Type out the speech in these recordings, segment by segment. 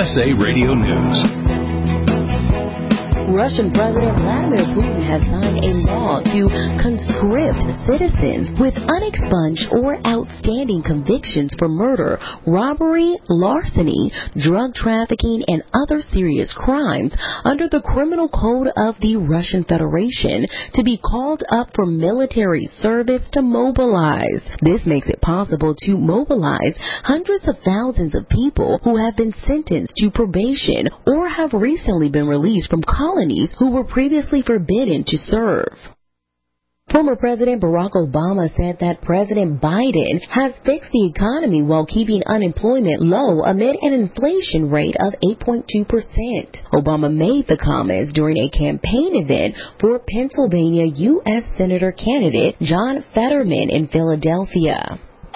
USA Radio News. Russian President Vladimir Putin has signed a law to conscript citizens with unexpunged or outstanding convictions for murder, robbery, larceny, drug trafficking, and other serious crimes under the Criminal Code of the Russian Federation to be called up for military service to mobilize. This makes it possible to mobilize hundreds of thousands of people who have been sentenced to probation or have recently been released from colonies who were previously forbidden to serve. Former President Barack Obama said that President Biden has fixed the economy while keeping unemployment low amid an inflation rate of 8.2%. Obama made the comments during a campaign event for Pennsylvania U.S. Senator candidate John Fetterman in Philadelphia.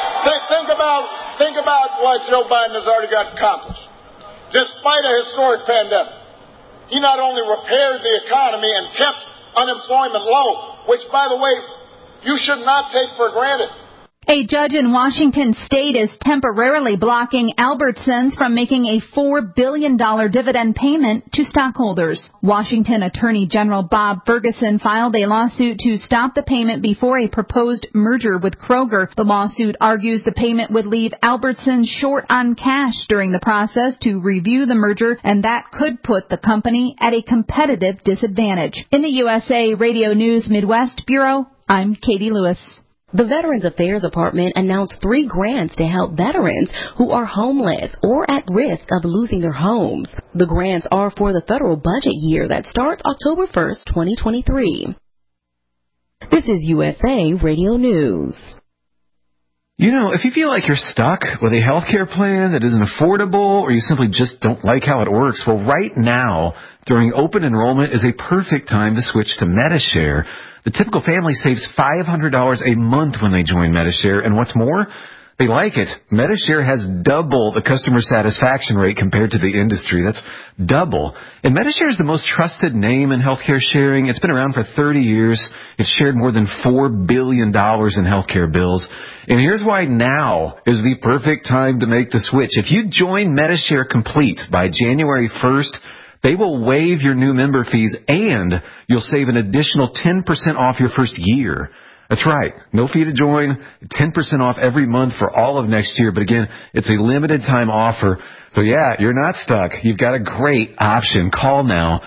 Think about what Joe Biden has already got accomplished. Despite a historic pandemic, he not only repaired the economy and kept unemployment low, which, by the way, you should not take for granted. A judge in Washington state is temporarily blocking Albertsons from making a $4 billion dividend payment to stockholders. Washington Attorney General Bob Ferguson filed a lawsuit to stop the payment before a proposed merger with Kroger. The lawsuit argues the payment would leave Albertsons short on cash during the process to review the merger, and that could put the company at a competitive disadvantage. In the USA Radio News Midwest Bureau, I'm Katie Lewis. The Veterans Affairs Department announced 3 grants to help veterans who are homeless or at risk of losing their homes. The grants are for the federal budget year that starts October 1st, 2023. This is USA Radio News. You know, if you feel like you're stuck with a healthcare plan that isn't affordable or you simply just don't like how it works, well, right now, during open enrollment is a perfect time to switch to Medi-Share. The typical family saves $500 a month when they join Medi-Share, and what's more, they like it. Medi-Share has double the customer satisfaction rate compared to the industry. That's double. And Medi-Share is the most trusted name in healthcare sharing. It's been around for 30 years. It's shared more than $4 billion in healthcare bills. And here's why now is the perfect time to make the switch. If you join Medi-Share Complete by January 1st, they will waive your new member fees, and you'll save an additional 10% off your first year. That's right. No fee to join, 10% off every month for all of next year. But again, it's a limited time offer. So yeah, you're not stuck. You've got a great option. Call now.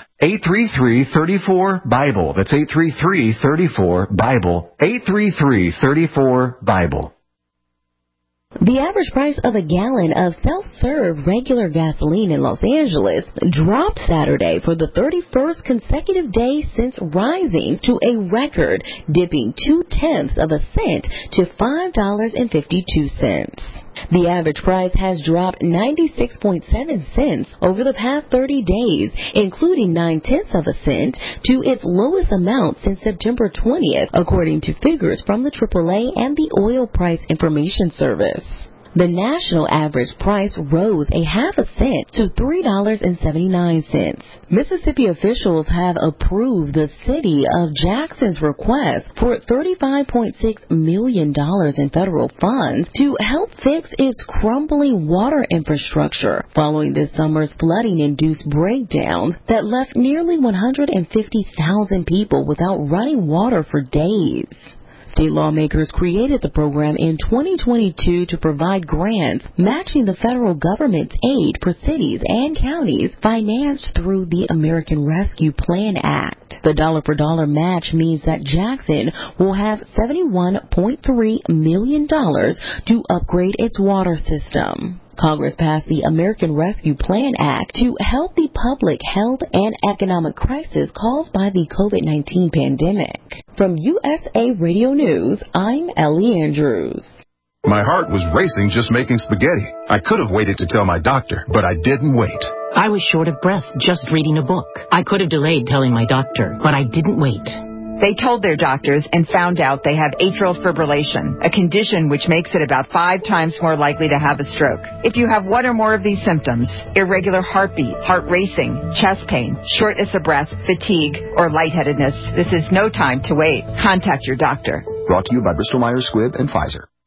833-34-BIBLE. That's 833-34-BIBLE. 833-34-BIBLE. The average price of a gallon of self-serve regular gasoline in Los Angeles dropped Saturday for the 31st consecutive day since rising to a record, dipping 0.2 cents to $5.52. The average price has dropped 96.7 cents over the past 30 days, including 0.9 cents to its lowest amount since September 20th, according to figures from the AAA and the Oil Price Information Service. The national average price rose 0.5 cent to $3.79. Mississippi officials have approved the city of Jackson's request for $35.6 million in federal funds to help fix its crumbling water infrastructure following this summer's flooding-induced breakdowns that left nearly 150,000 people without running water for days. State lawmakers created the program in 2022 to provide grants matching the federal government's aid for cities and counties financed through the American Rescue Plan Act. The dollar-for-dollar match means that Jackson will have $71.3 million to upgrade its water system. Congress passed the American Rescue Plan Act to help the public health and economic crisis caused by the COVID-19 pandemic. From USA Radio News, I'm Ellie Andrews. My heart was racing just making spaghetti. I could have waited to tell my doctor, but I didn't wait. I was short of breath just reading a book. I could have delayed telling my doctor, but I didn't wait. They told their doctors and found out they have atrial fibrillation, a condition which makes it about 5 times more likely to have a stroke. If you have one or more of these symptoms, irregular heartbeat, heart racing, chest pain, shortness of breath, fatigue, or lightheadedness, this is no time to wait. Contact your doctor. Brought to you by Bristol Myers Squibb and Pfizer.